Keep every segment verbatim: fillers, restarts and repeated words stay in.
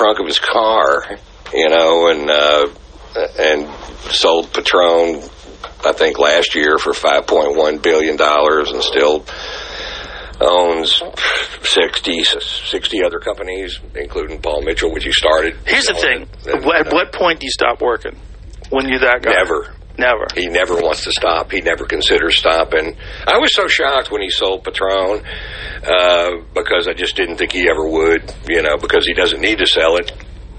trunk of his car, you know, and uh, and sold Patron, I think, last year for five point one billion dollars, and still owns sixty, sixty other companies, including Paul Mitchell, which he started. Here's the thing. And, At uh, what point do you stop working? When you're that guy? Never. Never. He never wants to stop. He never considers stopping. I was so shocked when he sold Patron uh, because I just didn't think he ever would, you know, because he doesn't need to sell it.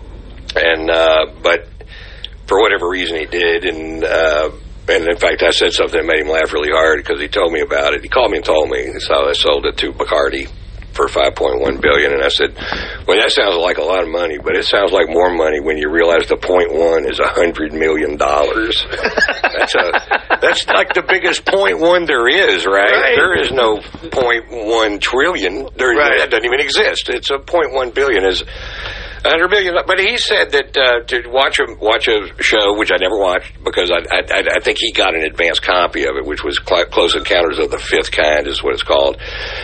And uh, but for whatever reason he did, and uh, and in fact I said something that made him laugh really hard because he told me about it. He called me and told me so I sold it to Bacardi for five point one billion dollars, and I said, well, that sounds like a lot of money, but it sounds like more money when you realize the point one is a hundred million dollars. That's a that's like the biggest point one there is, right? right. There is no point one trillion. There right. That doesn't even exist. It's a point one billion is a hundred million. But he said that uh, to watch a watch a show, which I never watched because I I, I think he got an advanced copy of it, which was Close Encounters of the Fifth Kind, is what it's called.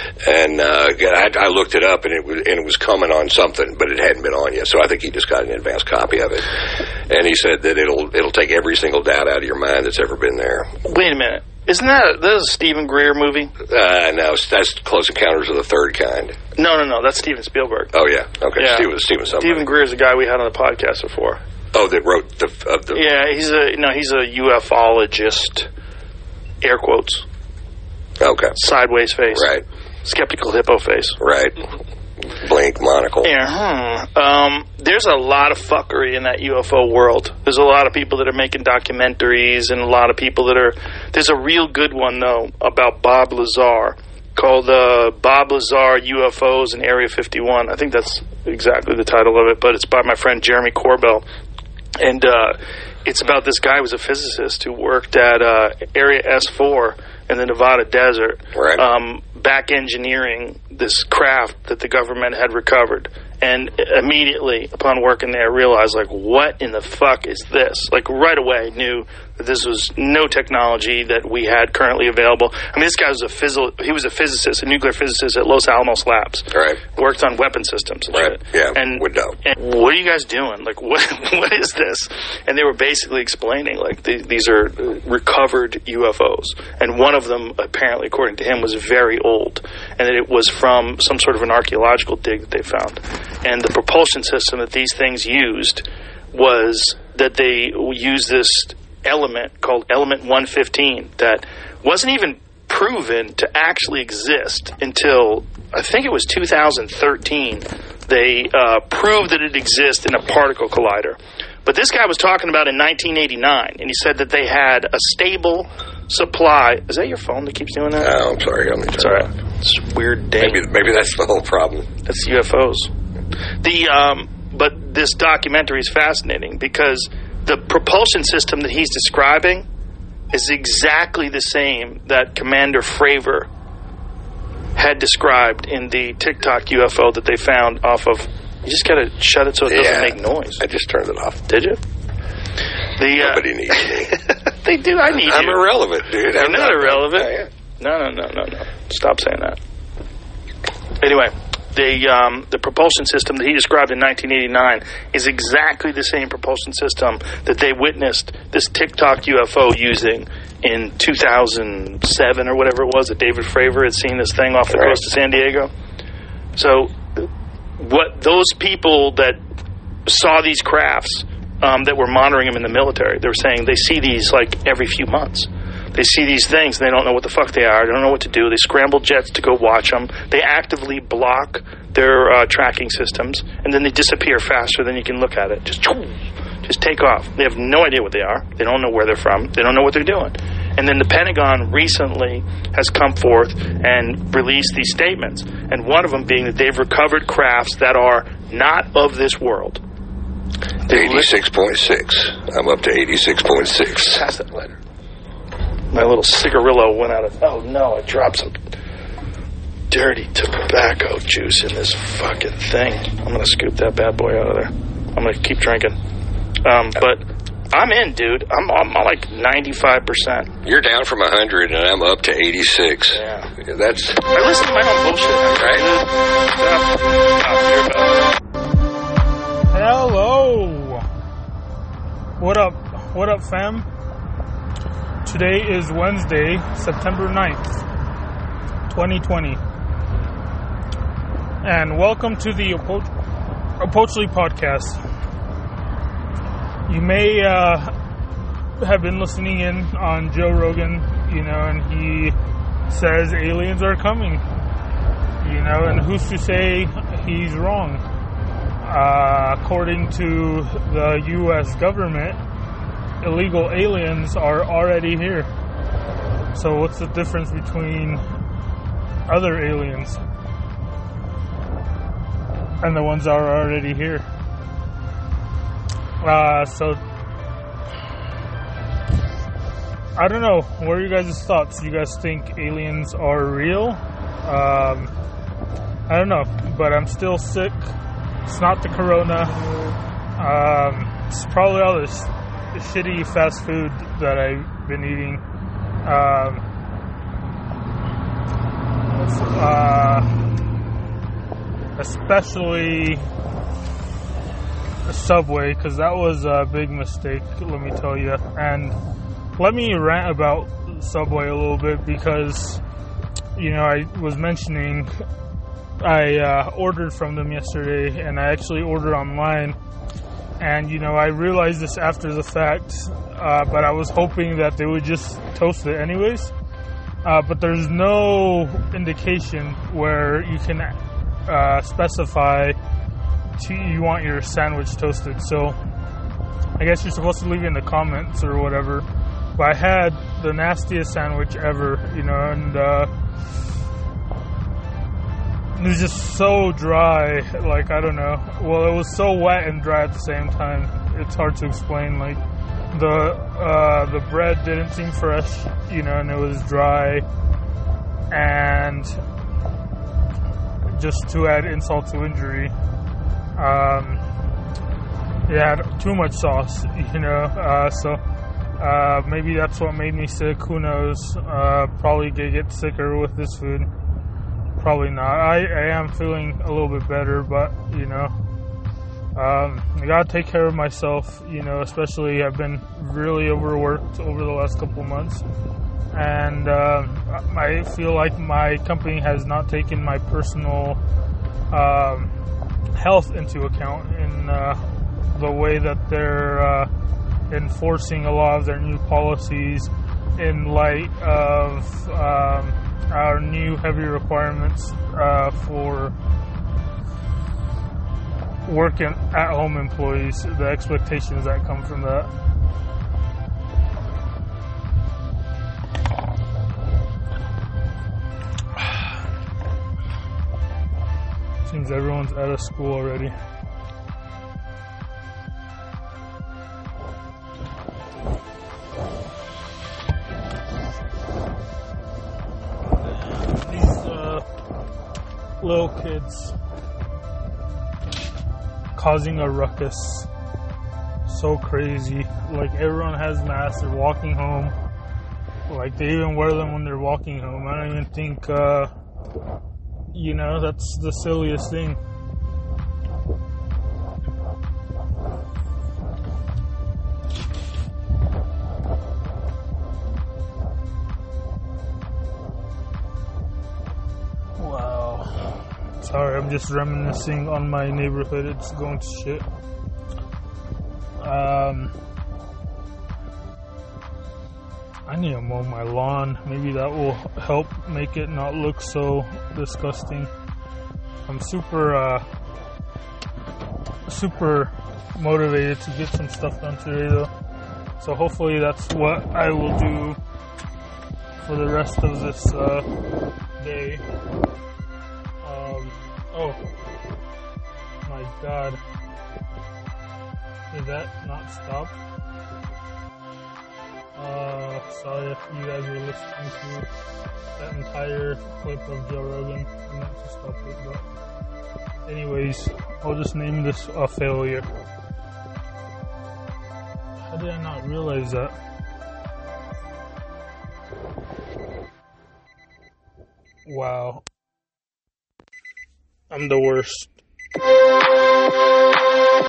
And uh, I, I looked it up, and it was and it was coming on something, but it hadn't been on yet. So I think he just got an advanced copy of it. And he said that it'll it'll take every single doubt out of your mind that's ever been there. Wait a minute. Isn't that a, that is a Stephen Greer movie? Uh, no, that's Close Encounters of the Third Kind. No, no, no. That's Steven Spielberg. Oh, yeah. Okay. Yeah. Steven, Steven, Steven Greer is a guy we had on the podcast before. Oh, that wrote the... Uh, the yeah, he's a, no, he's a ufologist, air quotes. Okay. Sideways face. Right. Skeptical hippo face. Right. Blink monocle. Yeah. Hmm. Um, there's a lot of fuckery in that U F O world. There's a lot of people that are making documentaries and a lot of people that are... There's a real good one, though, about Bob Lazar called uh, Bob Lazar U F Os in Area fifty-one. I think that's exactly the title of it, but it's by my friend Jeremy Corbell. And uh, it's about this guy who was a physicist who worked at uh, Area S four in the Nevada desert, right. um, back engineering this craft that the government had recovered. And immediately, upon working there, realized, like, what in the fuck is this? Like, right away knew that this was no technology that we had currently available. I mean, this guy was a phys- he was a physicist, a nuclear physicist at Los Alamos Labs. Right. Worked on weapon systems and right. shit. Yeah, and, would know. And what are you guys doing? Like, what what is this? And they were basically explaining, like, the, these are recovered U F Os. And one of them, apparently, according to him, was very old. And that it was from some sort of an archaeological dig that they found. And the propulsion system that these things used was that they used this element called element one fifteen that wasn't even proven to actually exist until, I think it was two thousand thirteen. They uh, proved that it exists in a particle collider. But this guy was talking about in nineteen eighty-nine, and he said that they had a stable supply. Is that your phone that keeps doing that? Oh, I'm sorry. I'm it's all right. It's a weird day. Maybe, maybe that's the whole problem. That's U F Os. The um, but this documentary is fascinating because the propulsion system that he's describing is exactly the same that Commander Fravor had described in the TikTok U F O that they found off of. You just gotta shut it so it doesn't yeah, make noise. I just turned it off. Did you? The, uh, Nobody needs me. They do. I need I'm you. I'm irrelevant, dude. You're I'm not, not irrelevant. I, no, no, no, no, no. Stop saying that. Anyway, the um, the propulsion system that he described in nineteen eighty-nine is exactly the same propulsion system that they witnessed this TikTok U F O using in two thousand seven or whatever it was that David Fravor had seen this thing off the right. coast of San Diego. So what those people that saw these crafts um, that were monitoring them in the military, they were saying they see these like every few months. They see these things and they don't know what the fuck they are. They don't know what to do. They scramble jets to go watch them. They actively block their uh, tracking systems, and then they disappear faster than you can look at it. Just, just take off. They have no idea what they are. They don't know where they're from. They don't know what they're doing. And then the Pentagon recently has come forth and released these statements, and one of them being that they've recovered crafts that are not of this world. eighty-six point six. I'm up to eighty-six point six. Pass that letter. My little cigarillo went out of... Oh, no, I dropped some dirty tobacco juice in this fucking thing. I'm going to scoop that bad boy out of there. I'm going to keep drinking. Um, but I'm in, dude. I'm, I'm like ninety-five percent. You're down from one hundred, and I'm up to eighty-six. Yeah. That's... I listen to my own bullshit, right? Stop. Stop. Stop. What up? What up, fam? Today is Wednesday, September ninth, twenty twenty. And welcome to the Approachly podcast. You may uh, have been listening in on Joe Rogan, you know, and he says aliens are coming, you know, and who's to say he's wrong? Uh, according to the U S government, illegal aliens are already here. So what's the difference between other aliens and the ones that are already here? Uh, so I don't know. What are you guys' thoughts? Do you guys think aliens are real? Um, I don't know, but I'm still sick. It's not the corona. Um, it's probably all this shitty fast food that I've been eating. Um, uh, especially Subway, because that was a big mistake, let me tell you. And let me rant about Subway a little bit because, you know, I was mentioning I uh, ordered from them yesterday, and I actually ordered online. And, you know, I realized this after the fact, uh, but I was hoping that they would just toast it anyways. Uh, but there's no indication where you can uh, specify to, you want your sandwich toasted. So I guess you're supposed to leave it in the comments or whatever. But I had the nastiest sandwich ever, you know, and uh, it was just so dry, like, I don't know. Well, it was so wet and dry at the same time. It's hard to explain. Like, the uh, the bread didn't seem fresh, you know, and it was dry. And just to add insult to injury, um, it had too much sauce, you know. Uh, so uh, maybe that's what made me sick. Who knows? Uh, probably gonna get sicker with this food. Probably not. I, I am feeling a little bit better, but, you know, um, I gotta take care of myself, you know, especially I've been really overworked over the last couple months. And uh, I feel like my company has not taken my personal um, health into account in uh, the way that they're uh, enforcing a lot of their new policies in light of um, our new heavy requirements uh, for working at-home employees, the expectations that come from that. Seems everyone's out of school already. Little kids causing a ruckus. So crazy. Like, everyone has masks, they're walking home. Like, they even wear them when they're walking home. I don't even think, uh, you know, that's the silliest thing. Sorry, I'm just reminiscing on my neighborhood. It's going to shit. Um, I need to mow my lawn. Maybe that will help make it not look so disgusting. I'm super, uh, super motivated to get some stuff done today, though. So hopefully that's what I will do for the rest of this uh, day. Um, oh my god. Did that not stop? Uh, sorry if you guys were listening to that entire clip of Joe Rogan. I meant to stop it, but anyways, I'll just name this a failure. How did I not realize that? Wow. I'm the worst.